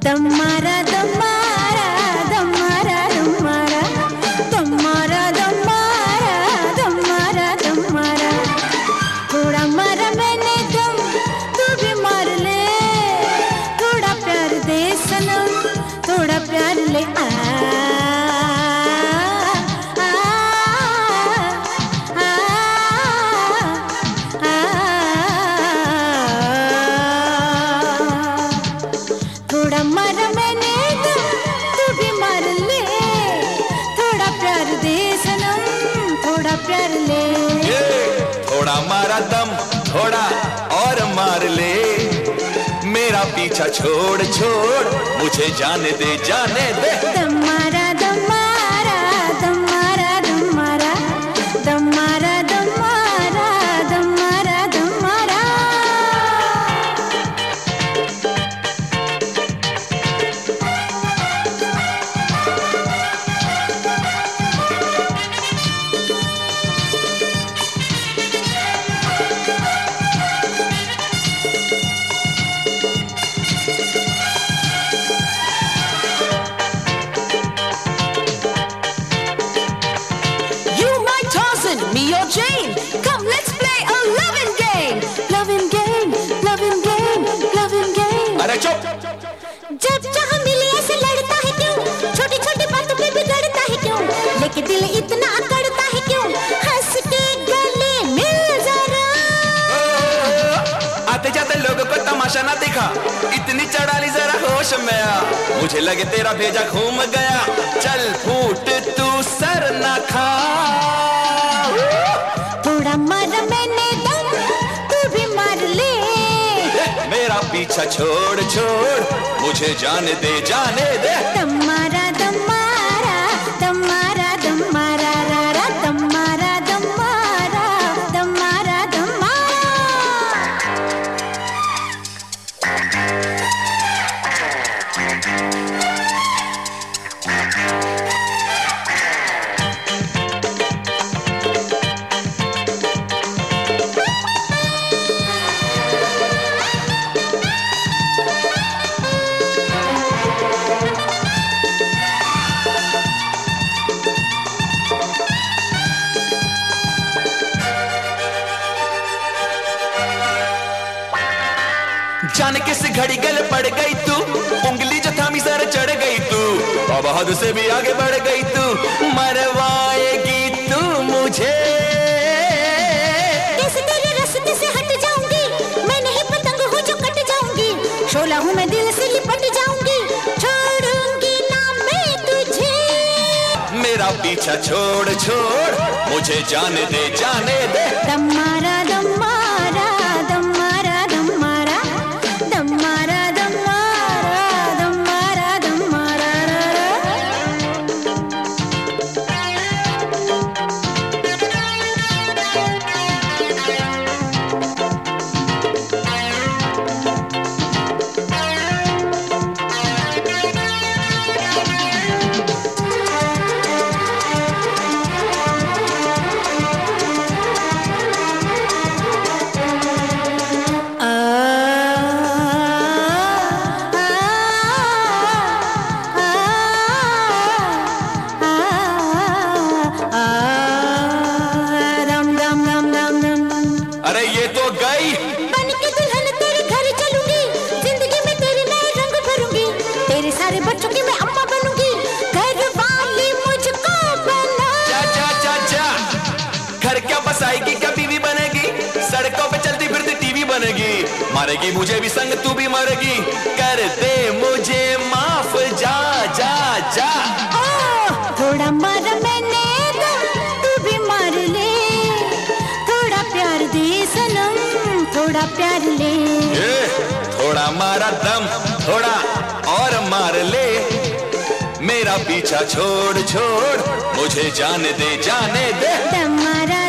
दम मारा दम मारा दम मारा दम मारा दम मारा दम मारा दम मारा दम मारा थोड़ा मारा मैंने दम तू भी मार ले थोड़ा प्यार दे सनम थोड़ा प्यार ले थोड़ा मारा मैंने दम तू भी मार ले थोड़ा प्यार दे सनम थोड़ा प्यार ले थोड़ा मारा दम थोड़ा और मार ले मेरा पीछा छोड़ छोड़ मुझे जाने दे दम मारा दम मारा दम मारा दम मारा दम मारा दम मारा दम मारा दम मारा Me or Jane, come let's play a loving game. Loving game, loving game, loving game. अरे चुप! जब जहाँ मिले ऐसे लड़ता है क्यों छोटी छोटी बातों पे बिगड़ता है क्यों लेकिन दिल इतना अकड़ता है क्यों हंस के गले मिल जरा आते जाते लोगों को तमाशा ना दिखा इतनी चढ़ाली जरा होश में आ मुझे लगे तेरा भेजा घूम गया चल फूट तू सर ना खा थोड़ा मारा मैंने दम तू भी मार ले मेरा पीछा छोड़ छोड़ मुझे जाने दे दम मारा दम मारा दम मारा दम मारा रा रा दम मारा दम मारा दम मारा दम मारा जाने किस घड़ी गल पड़ गई तू उंगली जो थामी सर चढ़ गई तू अब हद से भी आगे बढ़ गई तू मरवाएगी तू मुझे कैसे तेरे रास्ते से हट जाऊंगी मैं नहीं पतंग हूँ जो कट जाऊंगी शोला हूँ मैं दिल से लिपट जाऊंगी छोड़ूंगी ना मैं तुझे मेरा पीछा छोड़ छोड़ मुझे जाने दे दम मारा दम मारा दम मारा दम मारा दम मारा दम मारा दम मारा दम मारा रा रा अरे ये तो गई बन के दुल्हन तेरे घर चलूंगी जिंदगी में तेरे नए रंग भरूंगी तेरे सारे बच्चों की मैं अम्मा बनूंगी घर वाली मुझको बना जा घर क्या बसाएगी क्या बीवी बनेगी सड़कों पे चलती फिरती टीवी बनेगी मारेगी मुझे भी संग तू भी मरेगी कर दे मुझे माफ जा थोड़ा मारा मैंने दम तू भी मार ले थोड़ा प्यार दे सनम थोड़ा प्यार ले थोड़ा मारा दम थोड़ा और मार ले मेरा पीछा छोड़ छोड़ मुझे जाने दे दम मारा